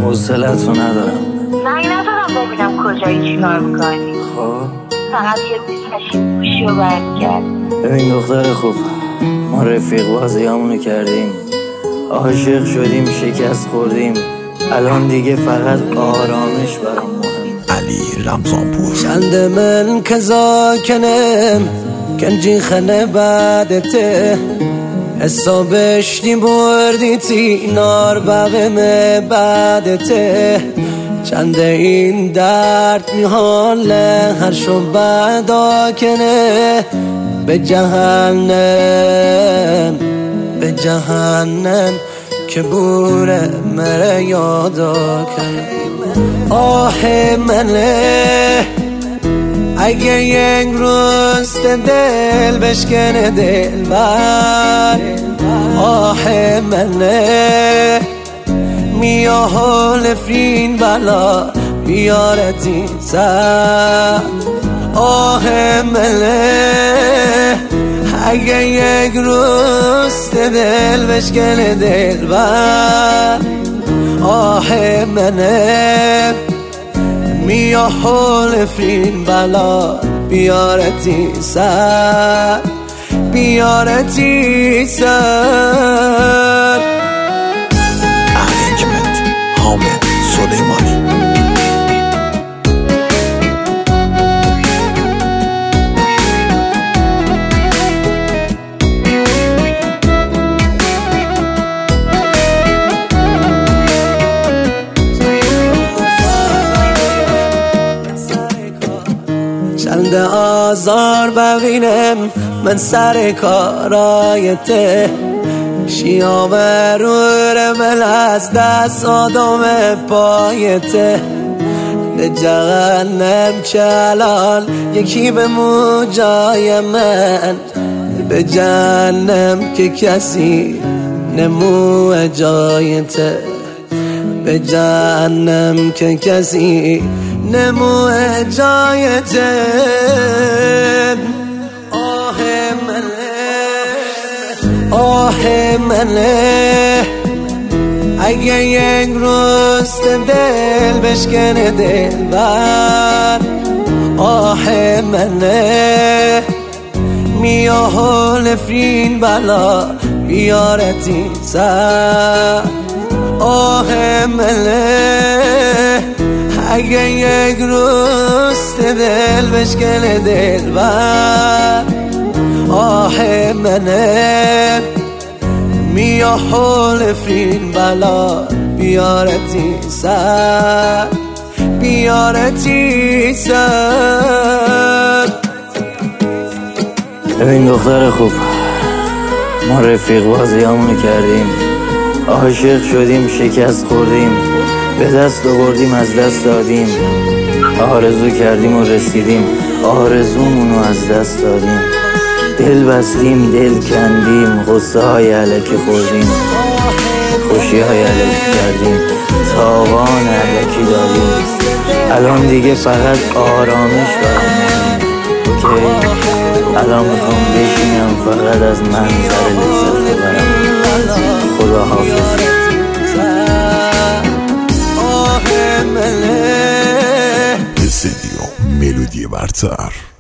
حوصله‌تو ندارم. زنگ نزدم ببینم کجایی چیکار میکنی. خب فقط یه دیسکشن گوشی رو برمیگرد. ببین دختر خوب، ما رفیق بازیامونو کردیم، عاشق شدیم، شکست خوردیم، الان دیگه فقط آرامش برام مهم. علی رمضانپور چند من کذا کنم کنجی خنه بعدته حسابش دی بردی تی نار بغم بعدته چند این درد میحاله هر شو بعدا کنه به جهنم که بوره مره یادا کنه آه منه اگه یک روز دل بشکنه دل بر آه منه میا حال فرین بلا بیارتی سر آه منه اگه یک روز دل بشکنه دل بر آه منه میا حال فرین بلا بیارتی سر ارنجمنت حامد سلیمانی. چند آزار ببینم من سر کارایته شیام رو من از دست آدم پایته به جهنم چلال یکی به موجای من به جهنم که کسی نمو جایته به جهنم که کسی نمو جایته آه منه اگه یک روز دل بشکنه دل بر آه منه میا حال فرین بلا بیارتی سر آه منه اگه یک روز دل بشکنه دل بر آه منه میا حال فرین بلا بیارتی سر ببین دختر خوب، ما رفیق بازیامونو کردیم، عاشق شدیم، شکست خوردیم، به دست آوردیم، از دست دادیم، آرزو کردیم و رسیدیم، آرزومونو از دست دادیم، دل بستیم، دل کندیم، غصه های علکی خوردیم، خوشی های علکی کردیم، تاوان علکی دادیم، الان دیگه فقط آرامش برام که الان میخوام بشینم فقط از منظر لذت ببرم. خدا حافظ. استدیو ملودی برتر.